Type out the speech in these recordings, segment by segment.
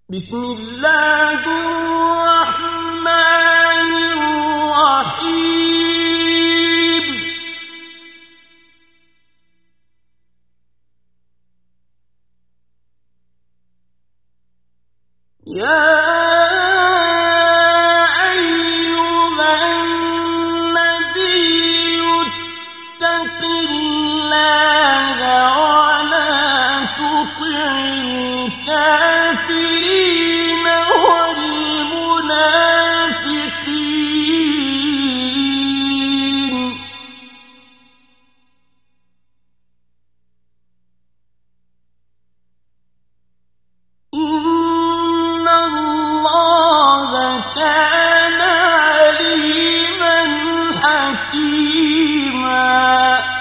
بسم الله الرحمن الرحيم. يا أيها النبي اتق الله ولا تطع الكافرين والمنافقين. إن الله كان عليما حكيما.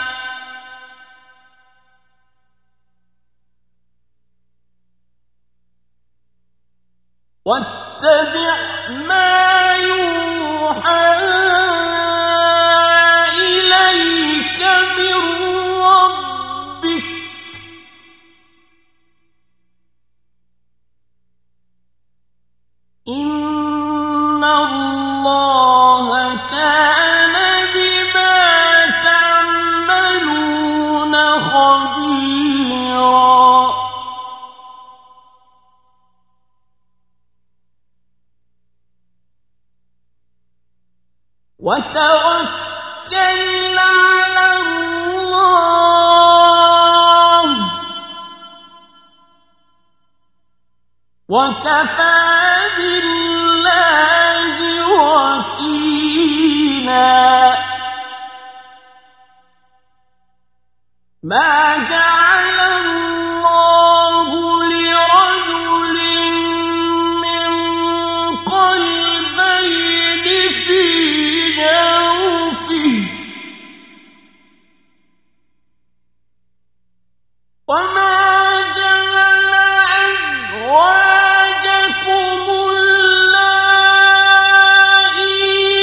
واتبع ما يوحى إليك من ربك. إن الله كان بما تعملون خبيرا. وتوكل على الله وكفى بالله وكيلا. ما جعل الله لرجل من قلبين في جوفه وما جعل أزواجكم اللائي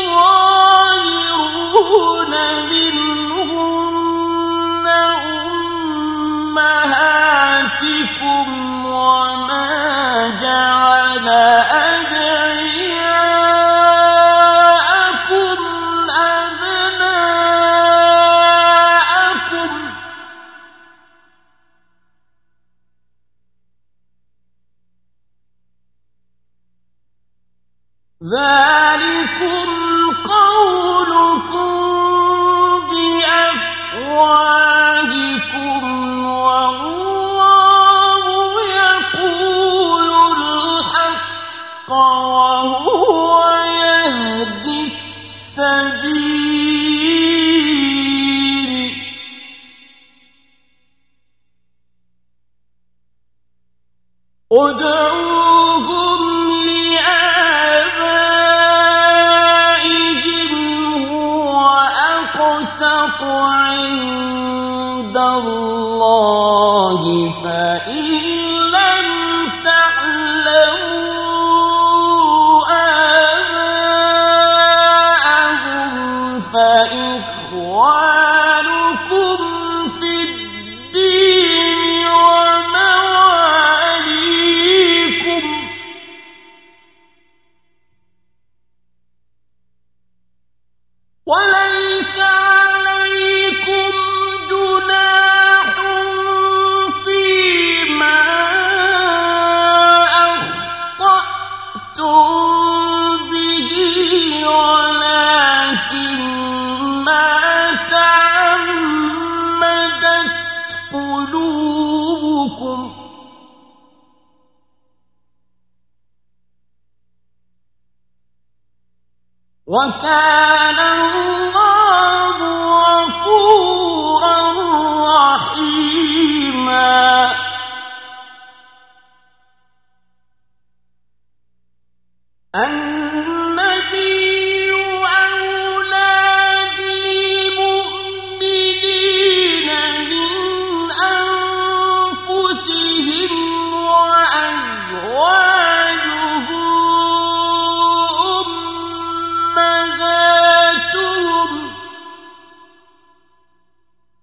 تظاهرون منهن أمهاتكم وما جعل أدعياءكم أبناءكم ذلكم قولكم بأفواهكم والله يقول الحق وهو يهدي السبيل. ادعوهم لآبائهم هو أقسط عند الله فإن لم تعلموا آباءهم فإخوانكم في الدين ومواليكم. وليس عليكم جناح فيما أخطأتم به ولكن ما تعمدت قلوبكم. وكان الله غفورا رحيما. النبي أولى بالمؤمنين من أنفسهم وأزواجه أمهاتهم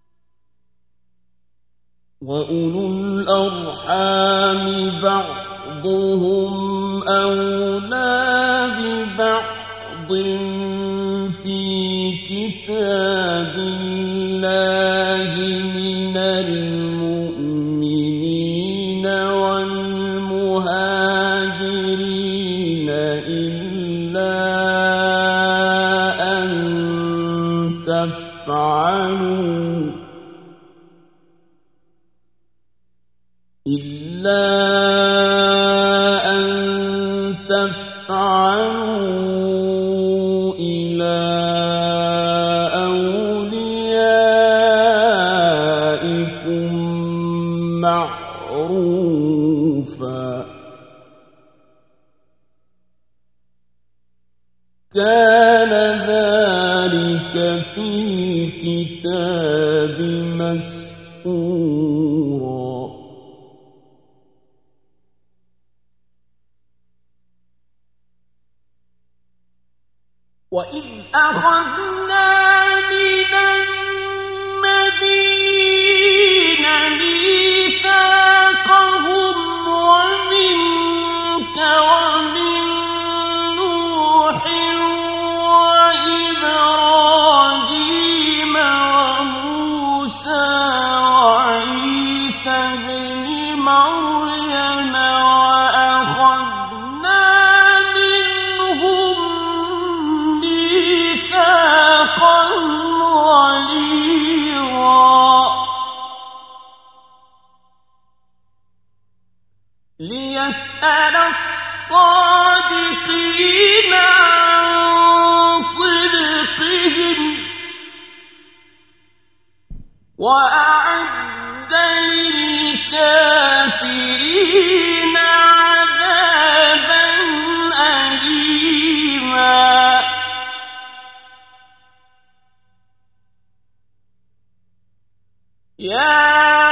وأولو الأرحام بعضهم بعضهم أولى ببعض في كتاب الله من المؤمنين والمهاجرين إلا أن تفعلوا إلى أوليائكم معروفا كان ذلك في الكتاب مسطورا وإذ أخذنا من النبيين ميثاقهم ومنك ومن نوح وإبراهيم وموسى وعيسى ابن مريم وأخذنا منهم ميثاقا غليظا ليسأل الصادقين عن صدقهم وأعد للكافرين عذابا أليما يا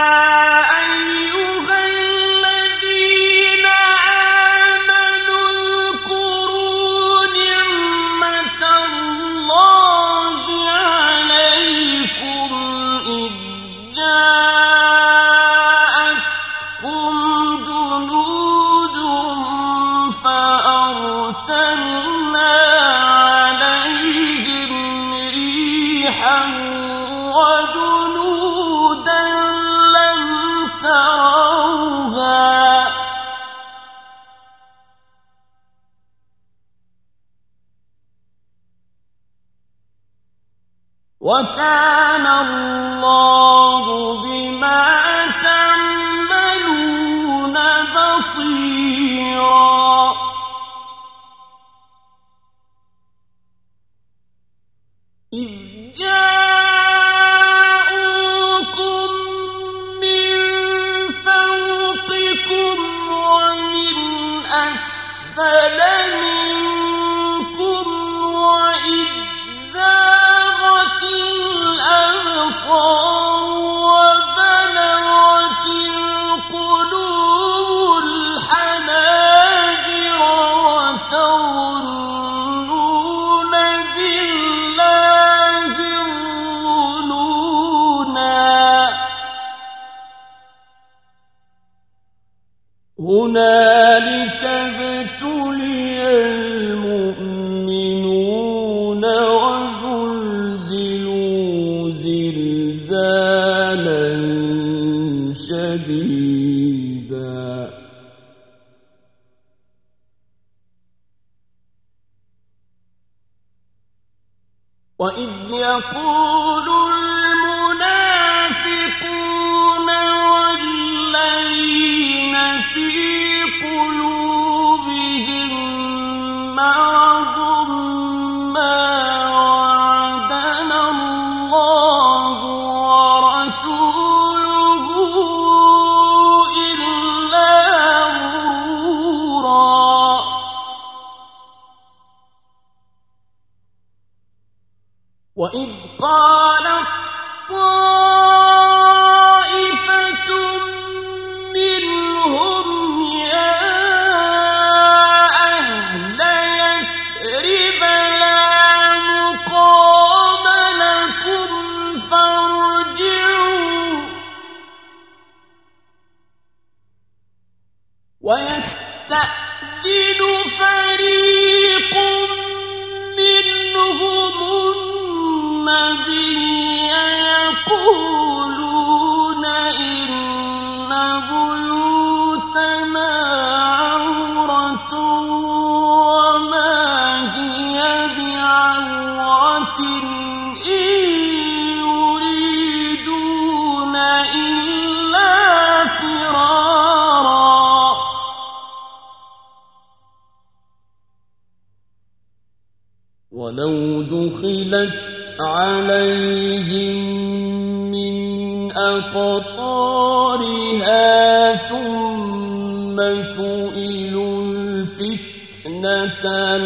أيها الذين آمنوا اذكروا نعمة الله عليكم إذ جاءتكم جنود فأرسلنا عليهم ريحا وجنودا لم تروها وكان الله بما تعملون بصيرا إذ جاءوكم من فوقكم ومن أسفل منكم وإذ زاغت الأبصار وبلغت القلوب الحناجر وتظنون بالله الظنونا هنالك ابتلي المؤمنون وزلزلوا زلزالا شديدا وإذ يقول المنافقون والذين في قلوبهم مرض ما وعدنا الله ورسوله إلا غرورا وإذ قالت يستأذن فريق منهم النبي يقولون إن بيوتنا عورة وما هي بعورة إن يريدون إلا فرارا ولو دخلت عليهم من أقطارها ثم سئلوا الفتنة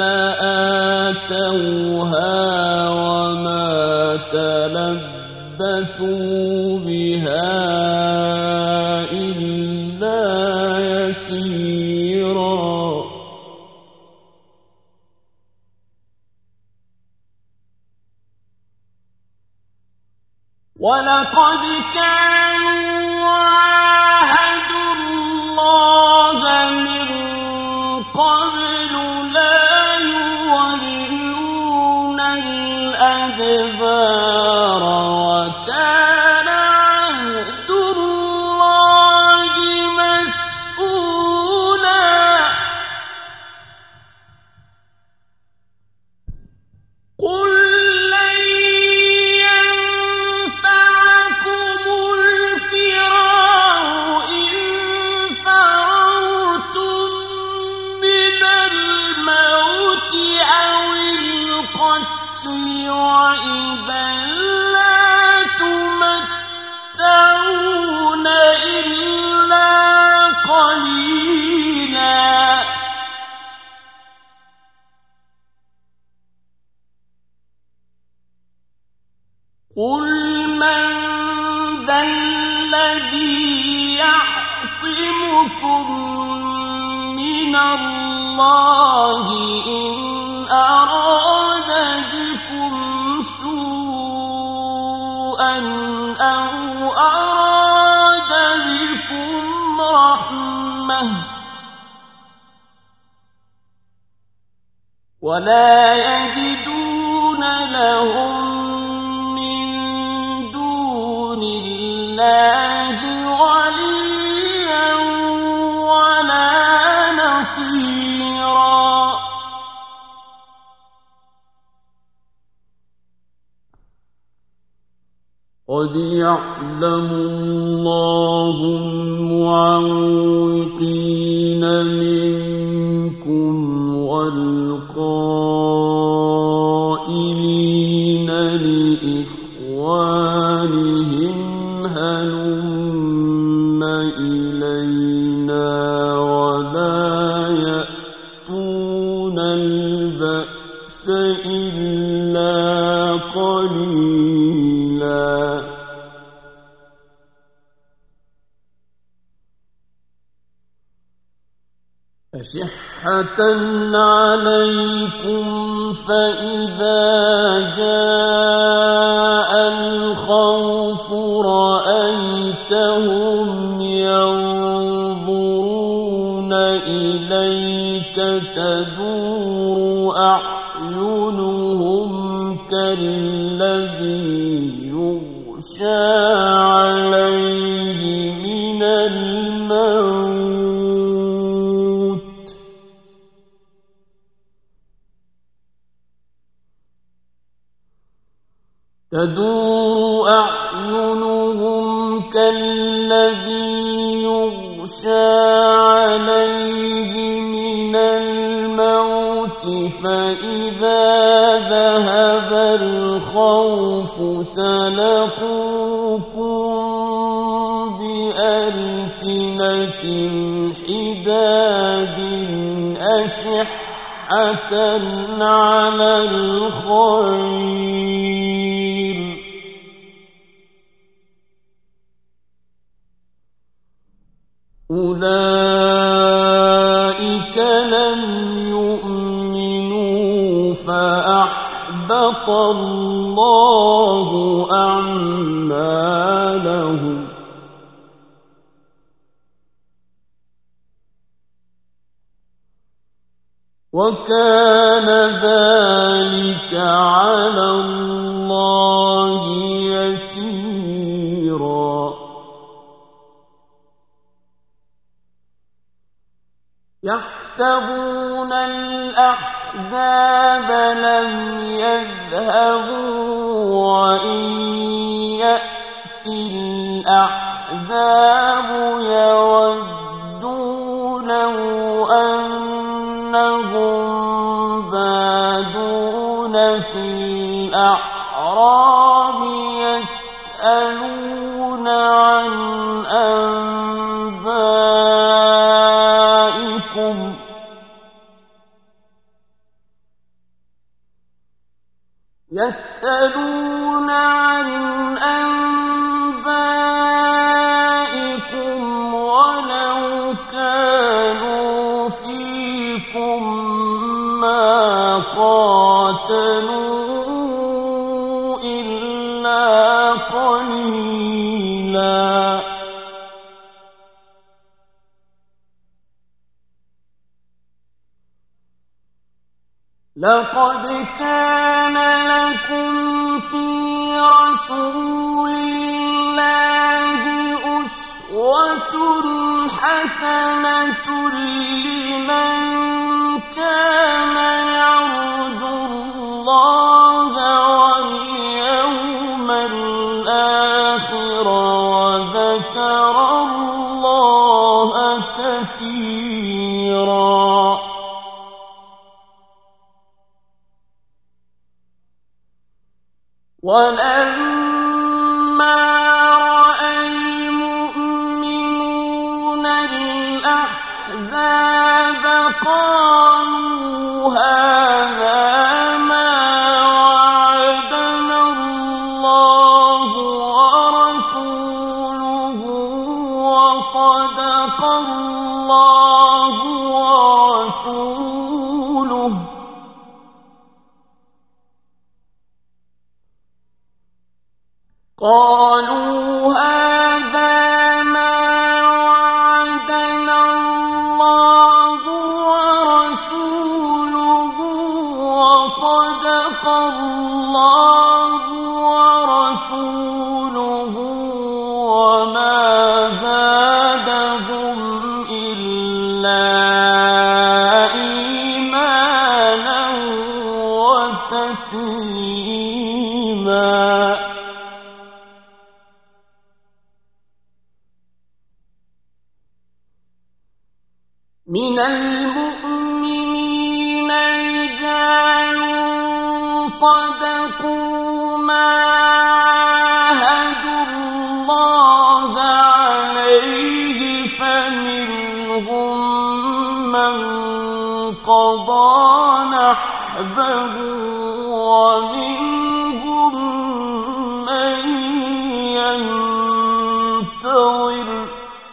لآتوها وما تلبثوا بها إلا يسيرا ولقد كانوا عاهدوا الله من قبل لا يولون الأدبار وكان عهد الله مسؤولا قل وإذا لا تمتعون إلا قليلا قل من ذا الذي يعصمكم من الله إن أراد بكم سوءا أو أراد بكم رحمة ولا يجدون لهم من دون الله وليا ولا نصيرا قد يعلم الله المعوقين منكم والقائلين لإخوانهم هلم إلينا ولا يأتون البأس إلا قليلا أشحة عليكم فإذا جاء الخوف رأيتهم ينظرون إليك تدور أعينهم كالذي يغشى عليه من الموت تدور أعينهم كالذي يغشى عليه من الموت فإذا ذهب الخوف سلقوكم بألسنة حداد أشحة على الخير أولئك لم يؤمنوا فأحبط الله أعمالهم وكان ذلك على الله يسيرا يحسبون الأحزاب لم يذهبوا وإن يأتي الأحزاب يودوا لو أنهم بادون في الأعراب يسألون عن أنبائكم ولو كانوا فيكم ما قاتلوا إلا قليلا لقد كان لكم في رسول الله أسوة حسنة لمن كان يرجو الله واليوم الآخر وذكر الله كثيرا ولما رأى المؤمنون الأحزاب قالوا هذا ما وعدنا الله ورسوله وصدق الله ورسوله قالوا هذا ما وعدنا الله ورسوله وصدق الله ورسوله وما زادهم إلا إيمانا وتسليما من المؤمنين رجال صدقوا ما عاهدوا الله عليه فمنهم من قضى نحبه ومنهم من ينتظر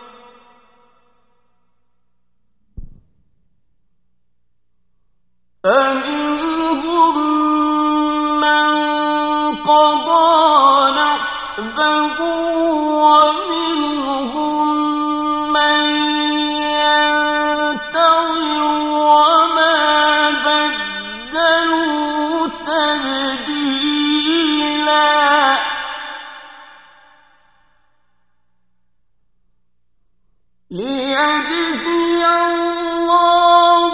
فمنهم من قضى نحبه ومنهم من ينتظر وما بدلوا تبديلا ليجزي الله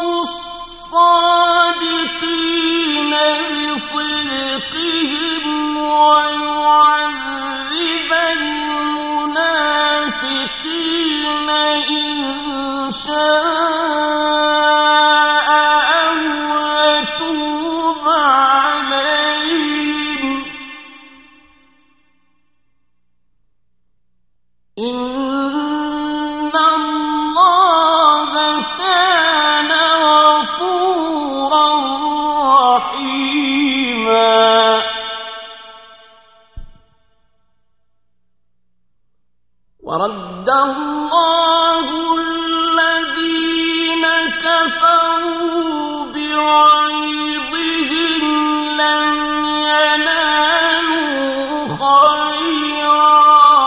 الصادقين بصدقهم ويعذب المنافقين إن شاء أو يتوب عليهم إن الله كان غفورا رحيما ورد الله الذين كفروا بغيظهم لم ينالوا خيرا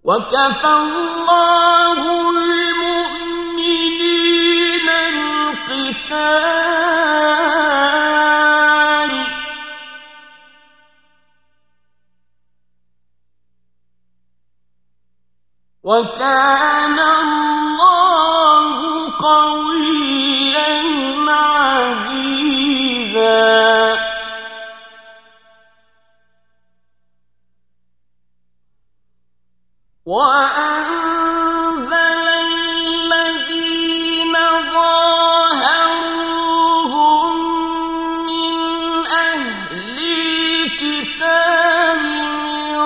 وكفى الله المؤمنين القتال وكان الله قويا عزيزا وأنزل الذين ظاهروهم من أهل الكتاب من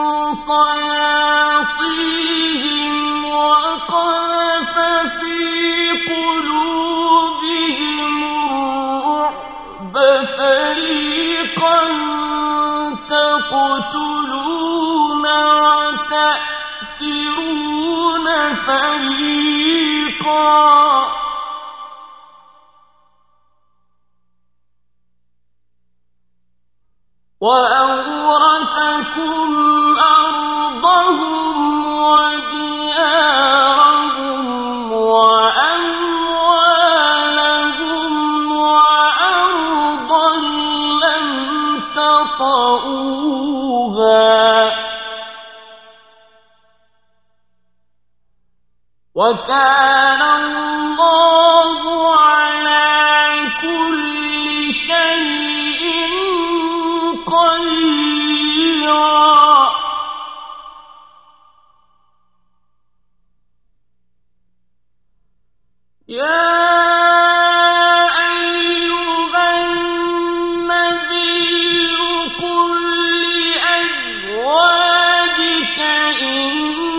صياصيهم وقذف في قلوبهم الرعب فريقا تقتلون وتأسرون فريقا وأورثكم أرضهم وديارهم وأموالهم وأرضا لم تطئوها وكان الله على كل شيء قديرا يا أيها النبي قل لأزواجك إن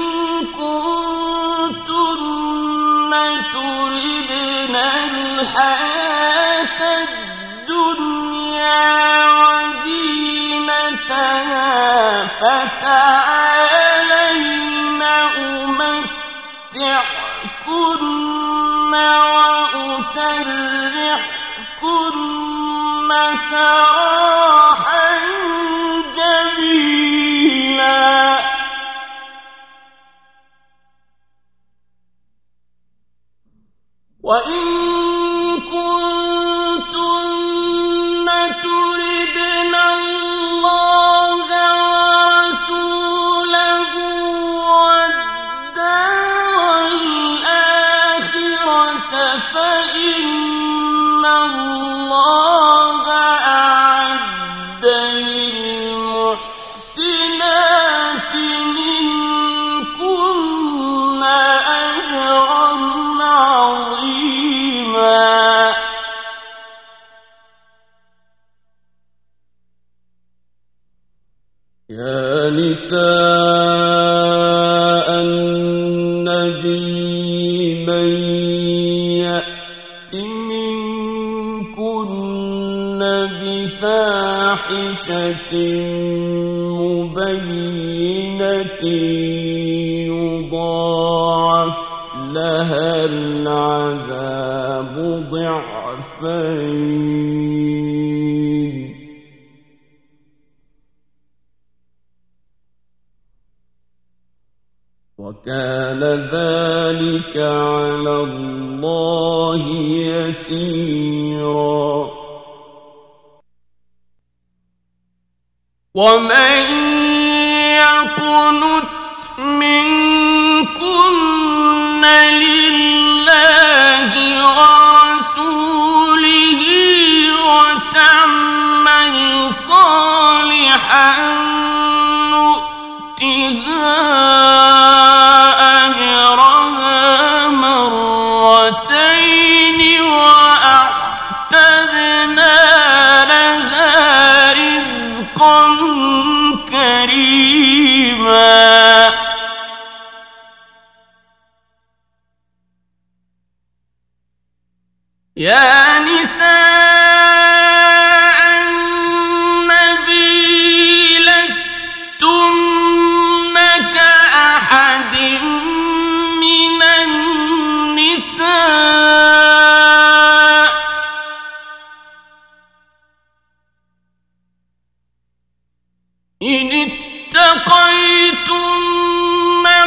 كنتن تردن الحياة الدنيا وزينتها فتعالين أمتعكن وأسرحكن سراحا جميلا وإن كنتن تردن الله ورسوله والدار الآخرة فإن الله أعد للمحسنات منكن أجرا عظيما يا نساء النبي من يأت منكن بفاحشة مبينة يضاعف لها العذاب ضعفين وكان ذلك على الله يسيرا ومن يقنت منكن لله ورسوله وتعمل صالحا نؤتها أجرها مرتين وأعتدنا لها رزقا كريما يا نساء النبي لستن كأحد من النساء إن اتقيتن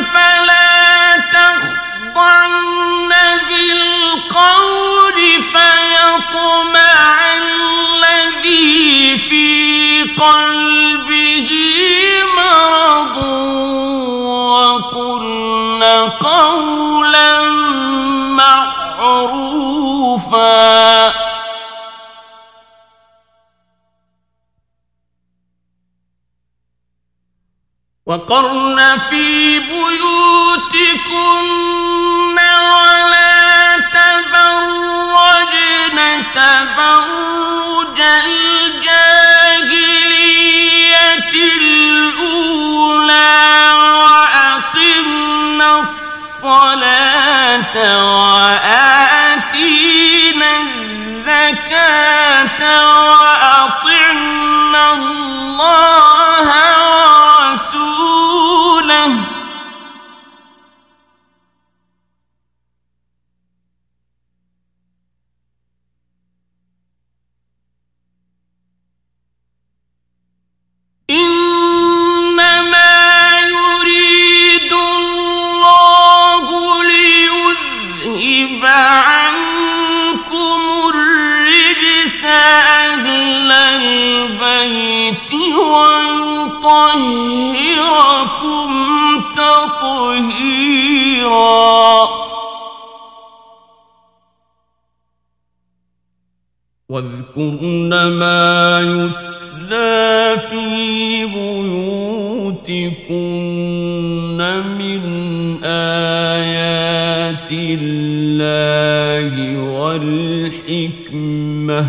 قولا معروفا وقرن في بيوتكن ولا تبرجن تبرج الجاهلية الأولى وأقمنا الصلاة وآتينا الزكاة وأطعنا الله ورسوله إنما يريد الله ليذهب عنكم الرجس أهل البيت ويطهركم تطهيرا واذكرن ما يتلى في بيوتكن من آيات الله والحكمة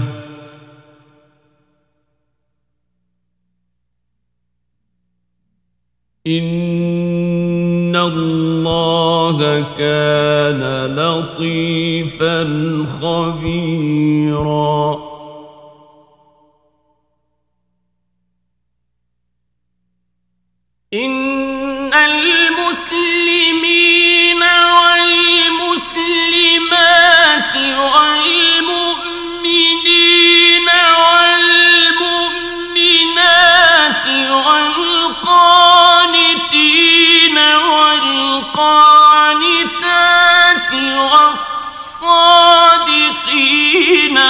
إن الله كان لطيفا خبيرا إن المسلمين والمسلمات والمؤمنين والمؤمنات والقانتين والقانتات والصادقين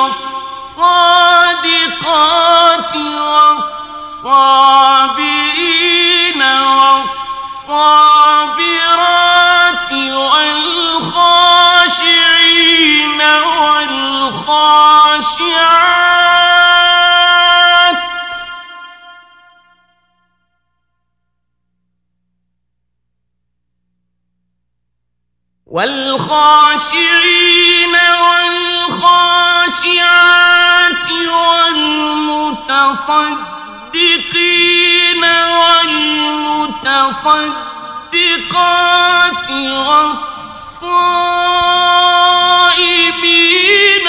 والصادقات والصابرين والصابرات والخاشعين والخاشعات والخاشعين والخاشعات والمتصدقين والمتصدقات والصائمين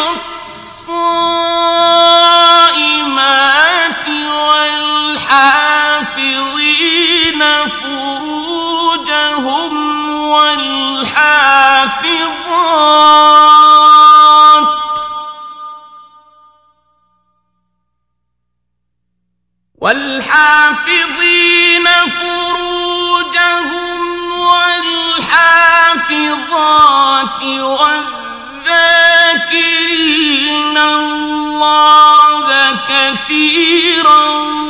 والصائمات والحافظين فروجهم والحافظين فروجهم والحافظات والذاكرين الله كثيرا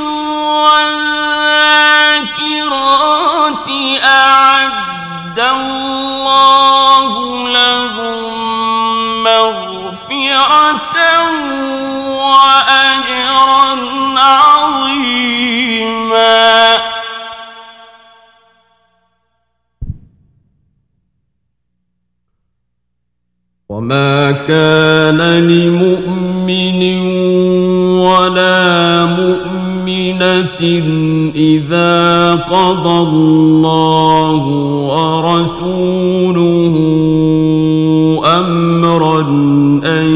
والذاكرات أعد الله لهم مغفرة وأجرا عظيما وما كان لمؤمن ولا مؤمنة إذا قضى الله ورسوله أمرا أن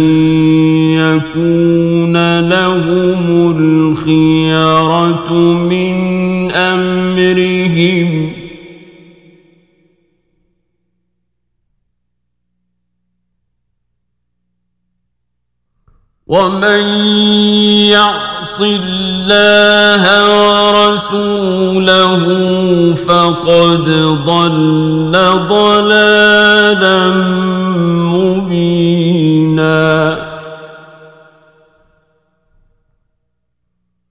يكون لهم الخيرة من أمرهم ومن يعص الله ورسوله فقد ضل ضلالا مبينا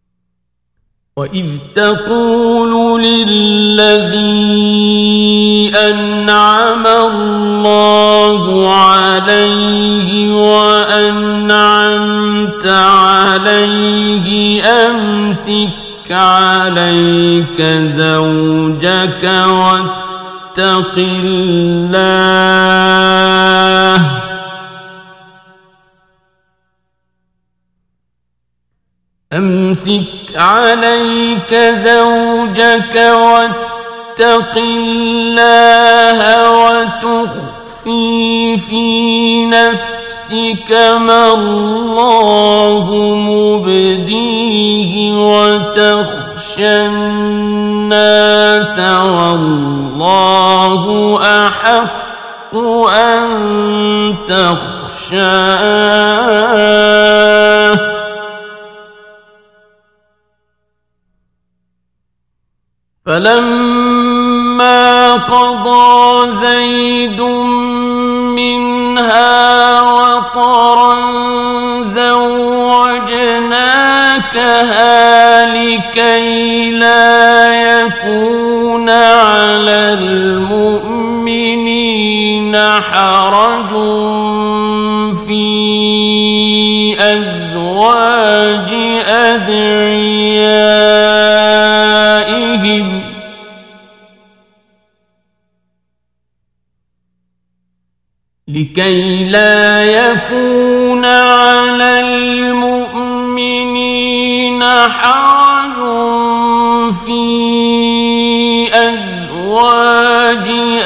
وإذ تقول للذي عليه أمسك عليك زوجك واتق الله أمسك عليك زوجك واتق الله وتخفي في نفسك ما الله مبديه وتخشى الناس والله أحق أن تخشاه فلما قضى زيد منها وطرا زوجناكها لكي لا يكون على المؤمنين حرج في أزواج أدعيائهم لكي لا يكون على المؤمنين حرج في أزواج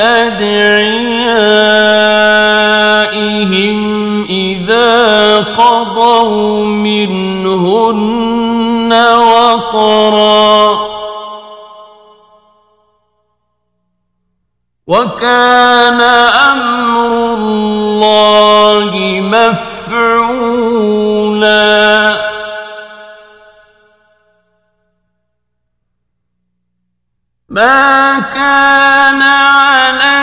أدعيائهم إذا قضوا منهن وطرا وكان أمر الله مفعولا ما كان على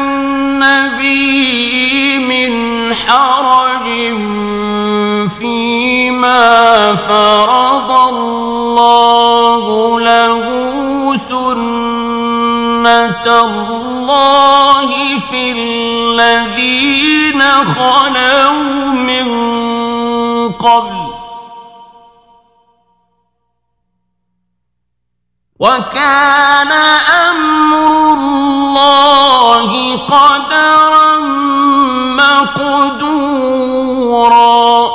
النبي من حرج فيما فرض الله له سنة الله في الذين خلوا من قبل وكان أمر الله قدرا مقدورا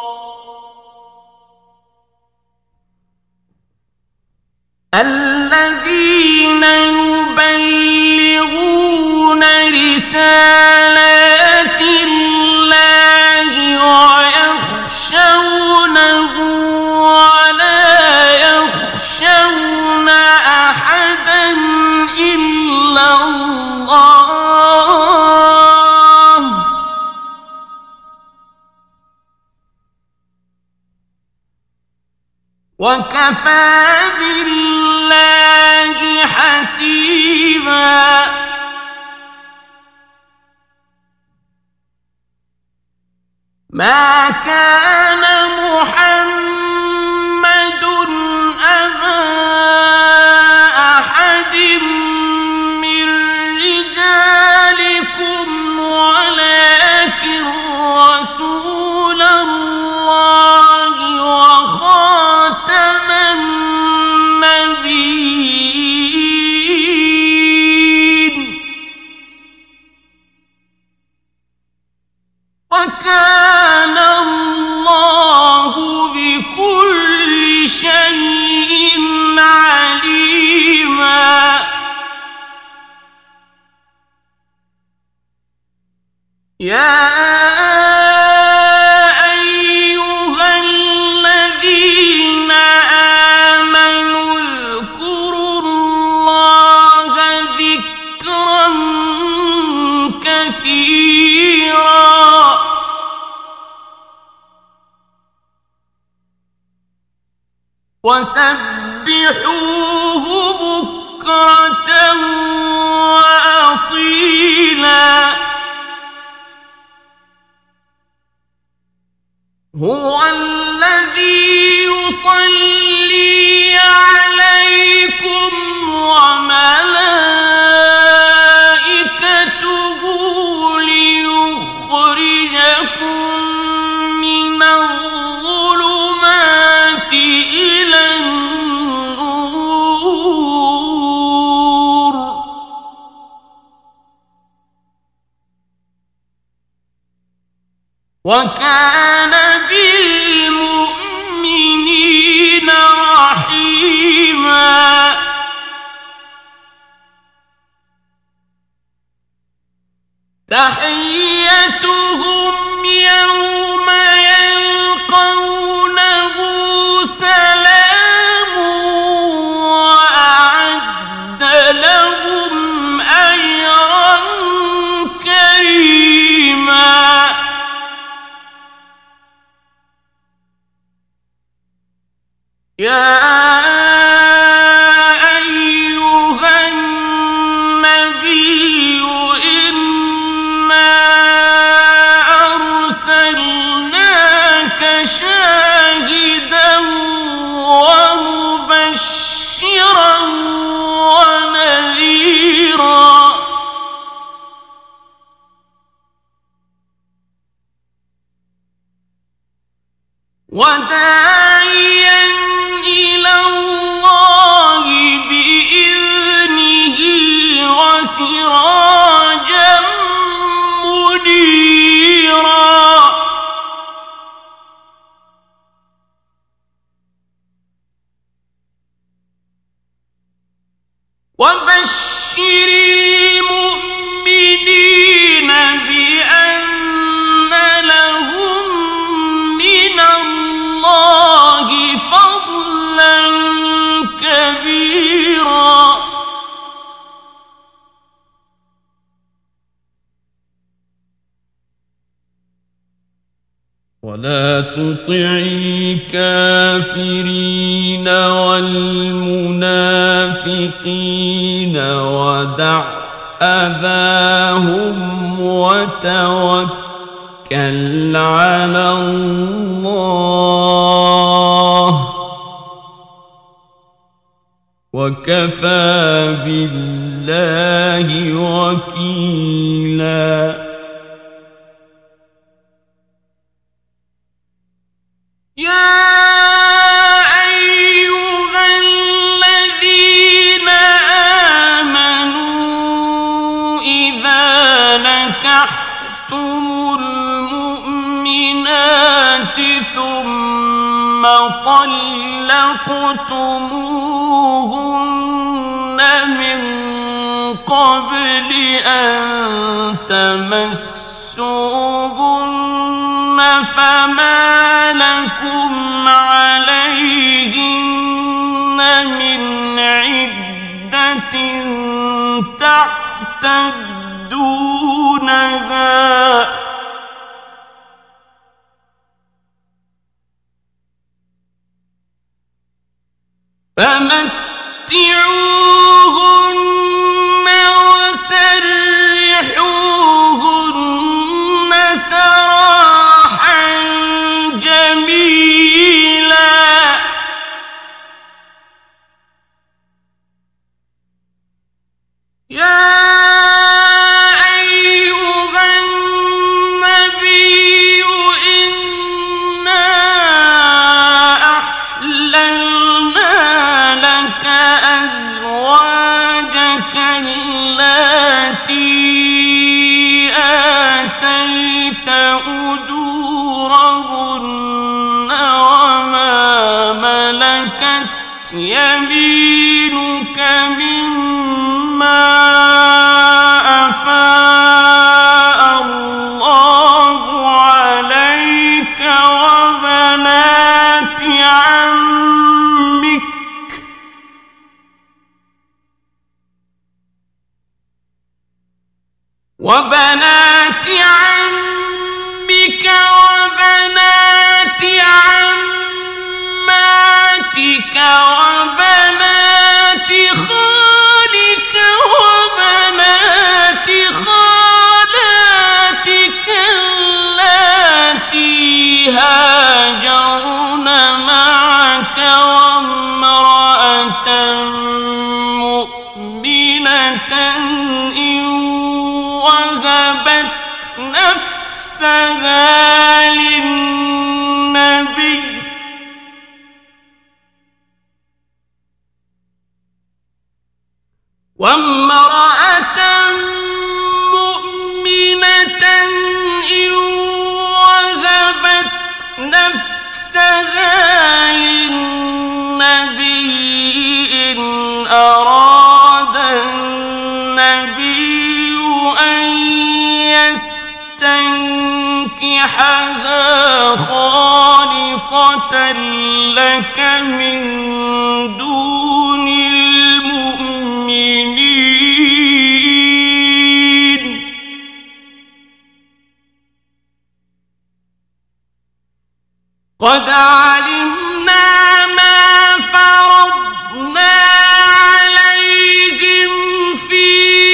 الذين يبلغون رسالات الله ويخشونه ولا يخشون أحدا إلا الله وكفى بالله حسيبا ما كان محمد أبا أحد من رجالكم ولكن رسول الله وخاتم النبيين وكان الله بكل شيء عليما يا أيها الذين آمنوا اذكروا الله ذكرا كثيرا وسبحوه بكرة وأصيلا هو الذي يصلي عليكم وملائكته ليخرجكم من الظلمات وكان بالمؤمنين رحيما تحيتهم يوم يلقونه سلام وأعد لهم أجرا كريما يا شاهدا ومبشرا ونذيرا وداعيا إلى الله بإذنه وسراجا منيرا وبشر المؤمنين بأن لهم من الله فضلا كبيرا ولا تطع الكافرين والمنافقين ودع أذاهم وتوكل على الله وكفى بالله وكيلا يا أيها الذين آمنوا إذا نكحتم المؤمنات ثم طلقتموهن من قبل أن تمسوهن فما لكم عليهن من عدة تعتدونها فمتعوهن وسرحوهن سراحا جميلا يا أيها النبي إنا أحللنا لك أزواجك التي آتيت أجورهن وما ملكت يمينك مما أفاء الله عليك وبنات عمك وبنات عماتك وبنات خالك وبنات خالاتك اللاتي هاجرن معك وامرأة مؤمنة إن وهبت نفسها للنبي وامرأة مؤمنة إن وهبت خالصة لك من دون المؤمنين قد علمنا ما فرضنا عليهم في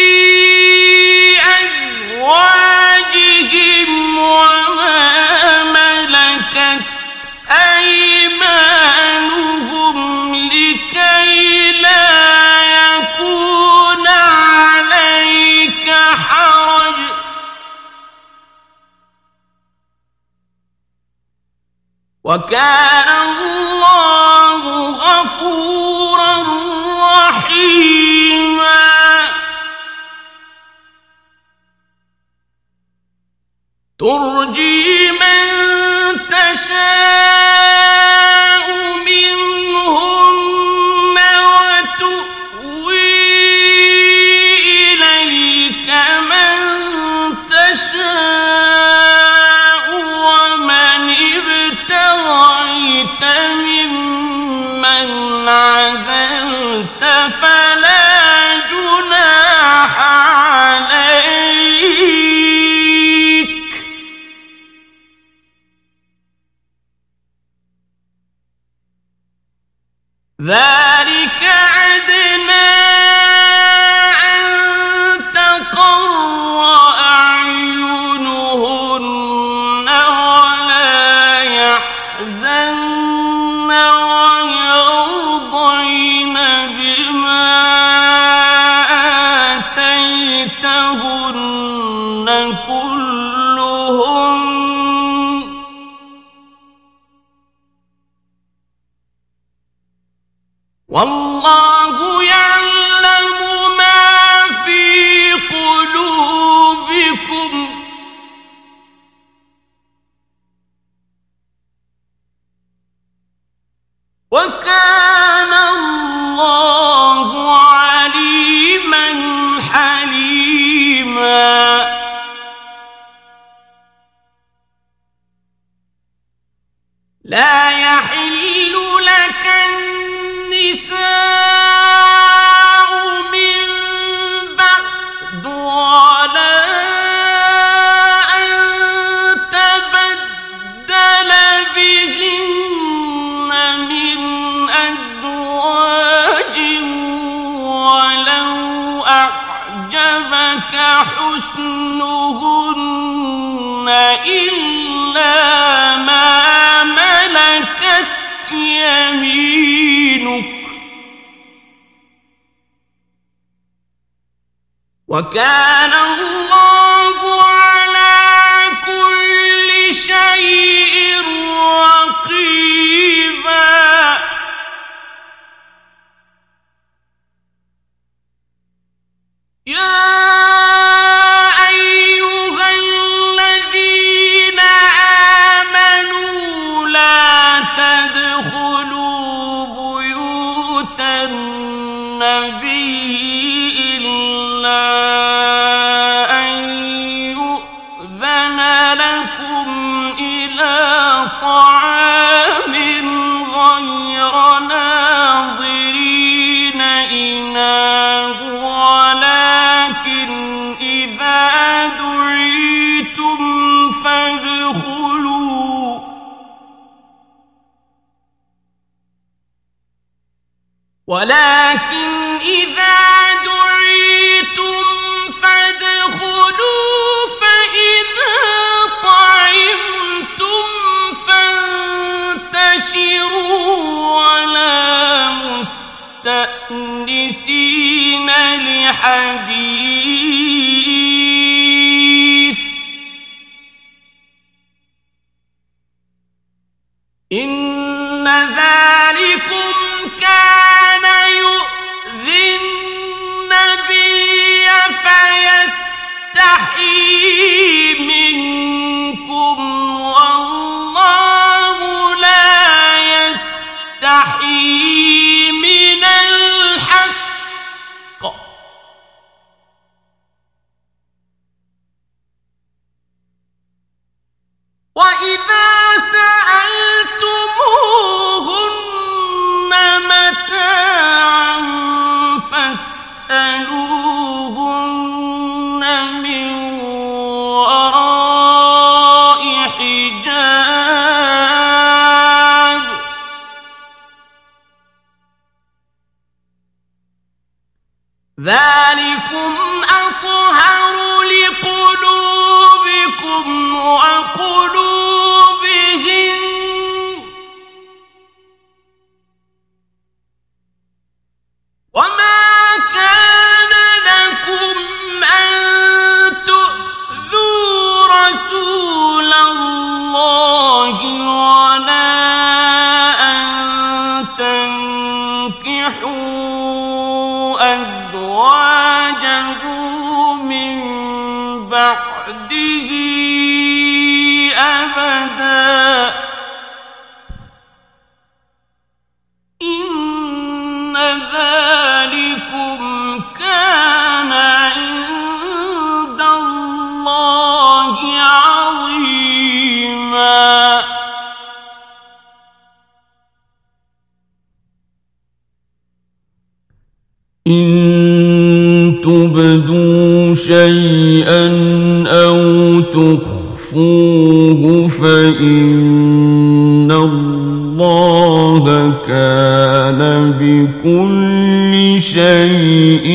أزواجهم وما ملكت أيمانهم لكي لا يكون عليك حرج وكان الله غفورا رحيما ترجي من تشاء منهن وتؤوي إليك من تشاء ومن ابتغيت ممن عزلت فلا جناح عليك ذلك أدنى أن تقر أعينهن ولا يحزن ويرضين بما آتيتهن كلهم والله يعلم ما في قلوبكم وكان الله عليما حليما لا يحل لك النساء من بعد ولا أن تبدل بهن من أزواج ولو أعجبك حسنهن إلا ما ملكت يمينك وكان الله على كل شيء رقيبا يا أيها الذين آمنوا لا تدخلوا بيوت النبي إلا أن يؤذن لكم إلى طعام غير ناظرين إناه ولكن إذا دعيتم فادخلوا فإذا طعمتم فانتشروا ولا مستأنسين لحديث إن ذلكم كان يؤذي النبي فيستحيي منكم والله لا يستحيي من الحق وإذا سألتم ذلكم أطهر لقلوبكم وقلوبهم وما كان لكم أن تؤذوا رسول الله ولا أن تنكحوا أزواجه من بعده أبدا إن ذلكم كان عند الله عظيما إن تبدوا شيئا أو تخفوه فإن الله كان بكل شيء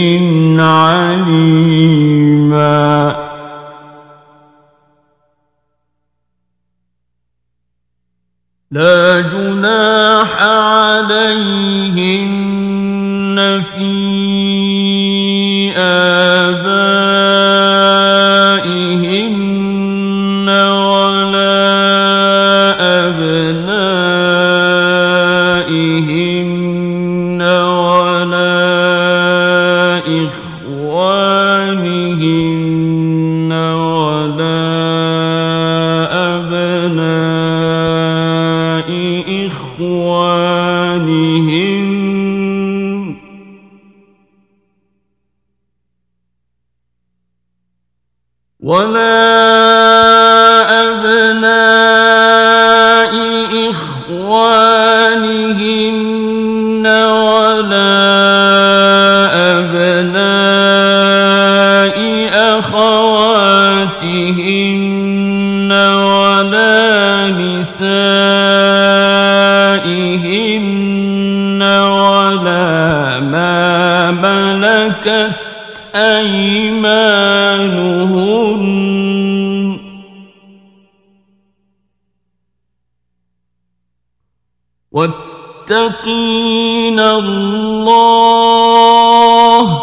عليما لا جناح عليهن في آبائهن ولا أبنائهن ولا إخوانهن ولا أبناء إخوانهن ولا أبناء إخوانهن ولا أبناء أخواتهن ولا نسائهن ولا ما ملكت أيمانهن واتقين الله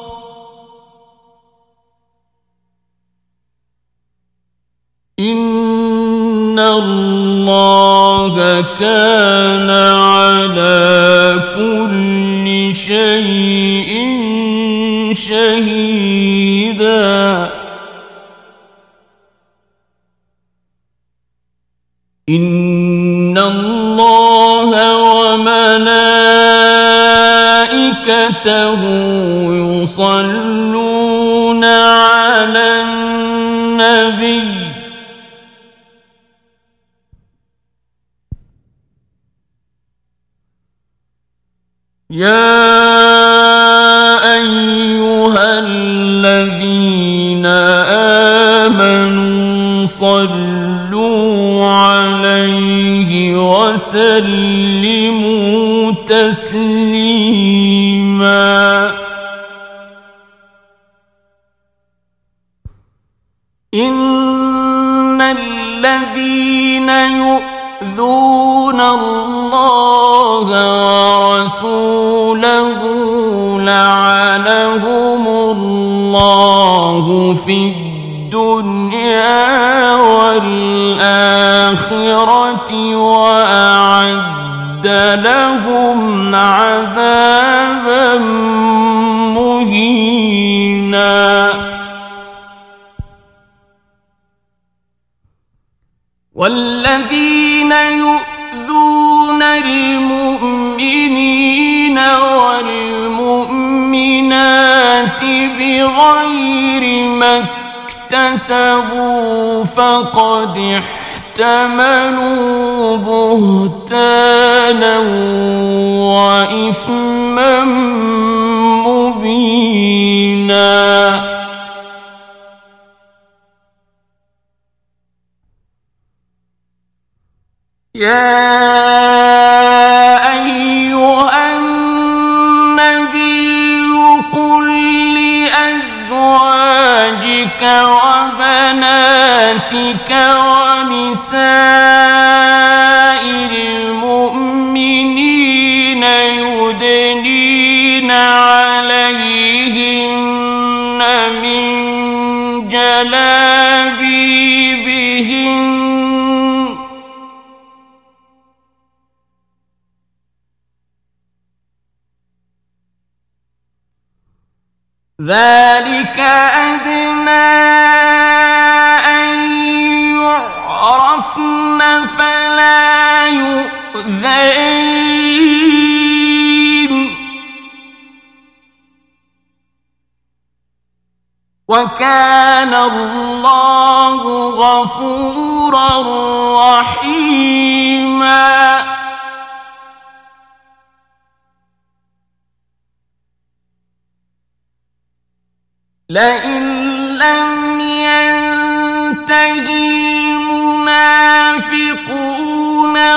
إن الله كان على كل شيء شهيدا إن الله وملائكته يصلون على النبي يا أيها الذين آمنوا صلوا عليه وسلموا تسليما إن الذين يؤذون الله ورسوله لعنهم الله في الدنيا والآخرة وأعد لهم عذابا مهينا والذين يؤذون المؤمنين والمؤمنات بغير ما اكتسبوا فقد احتملوا بهتانا وإثما مبينا يا أيها النبي قل وبناتك ونساء المؤمنين يدنين عليهن من جلابيبهن ذلك أدنى أن يعرفن فلا يؤذين وكان الله غفورا رحيما لئن لم ينته المنافقون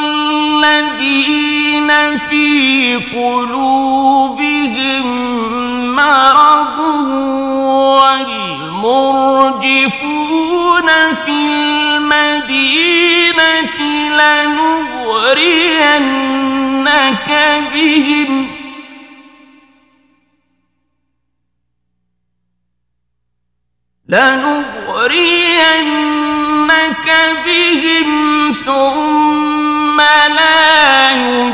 والذين في قلوبهم مرض والمرجفون في المدينة لنغرينك بهم ثم لا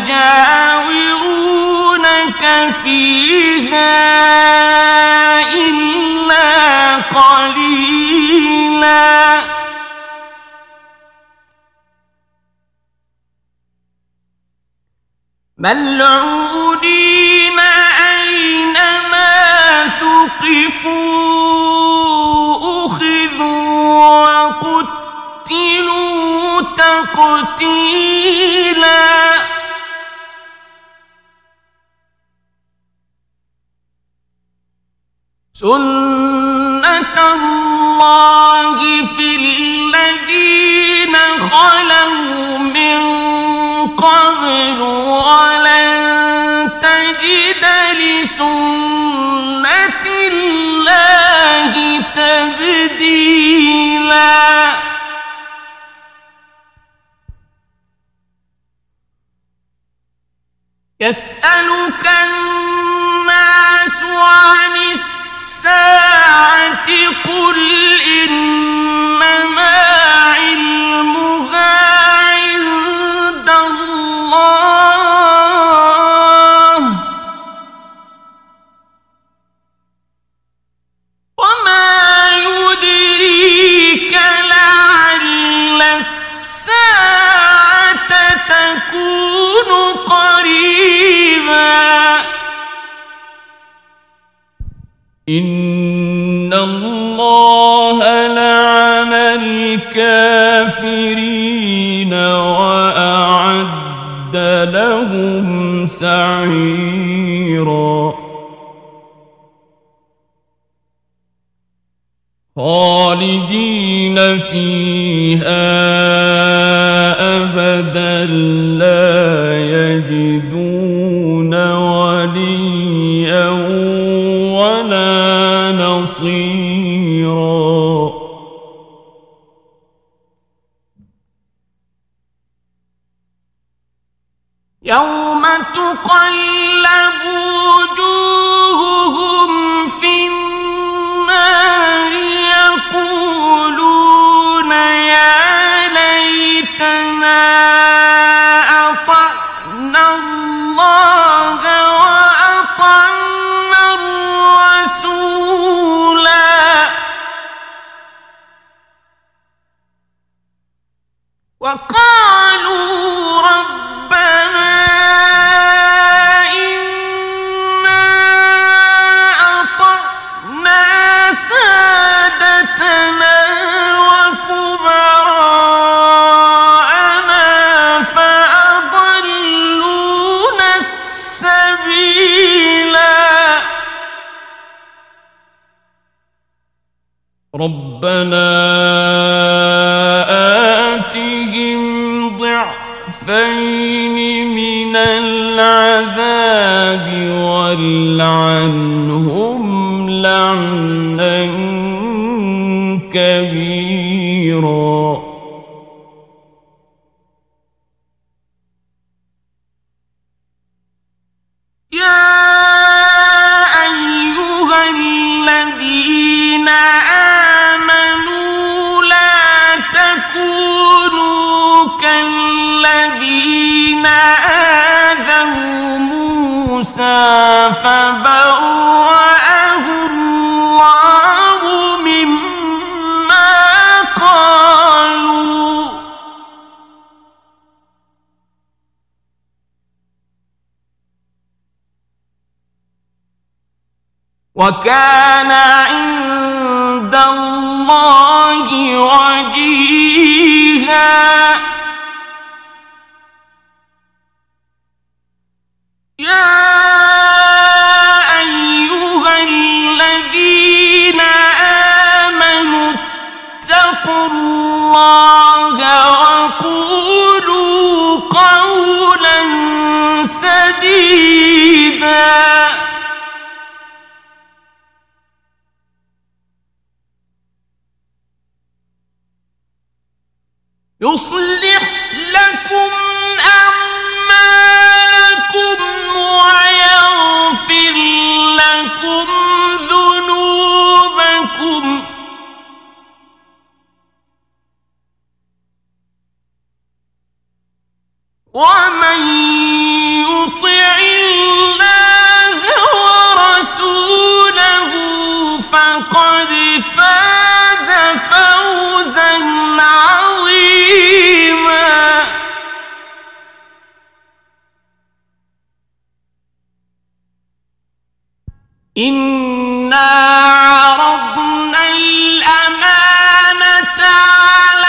يجاورونك فيها إلا قليلا ملعونين أينما ثقفوا أخذوا وقتلوا تقتيلا سنة الله في الذين خلوا من قبل ولن تجد لسنة الله تبديلا يسألك الناس عن الساعة قل إنما علمها عند الله وما يدريك لعل الساعة تكون قريبا إن الله لعن الكافرين وأعد لهم سعيرا خالدين فيها أبدا لا يجدون وليا ولا نصيرا يوم تقلب وجوههم في النار يقولون يا ليتنا أطعنا الله وأطعنا الرسولا وقالوا ربنا إنا أطعنا سادتنا وكبراءنا فأضلونا السبيلا ربنا آتهم ضعفين من العذاب والعنهم لعنا كبيرا. فبرأه الله مما قالوا وكان عند الله وجيها. وقولوا قولا سديدا. يصلح لكم أعمالكم ويغفر لكم ذنوبكم ومن يطع الله ورسوله فقد فاز فوزا عظيما. إنا عرضنا الأمانة على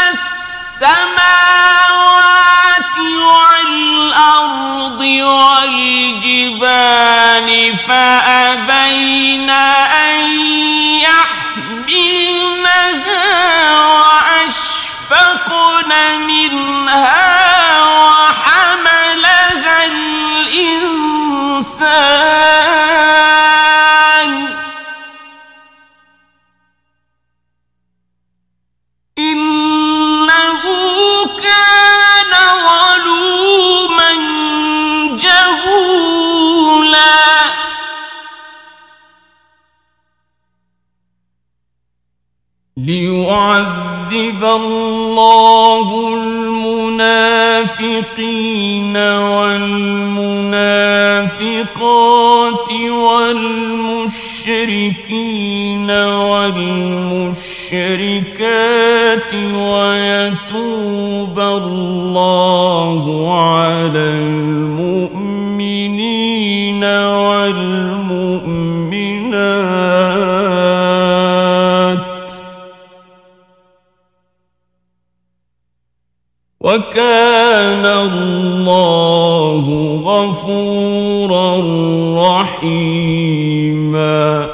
السماوات والأرض والجبال فأبين أن يحملنها وأشفقن منها وحملها الإنسان إنه كان ظلوما جهولا. ليعذب الله المنافقين والمنافقات والمشركين والمشركات ويتوب الله على المؤمنين والمؤمنات وكان الله غفورا رحيما.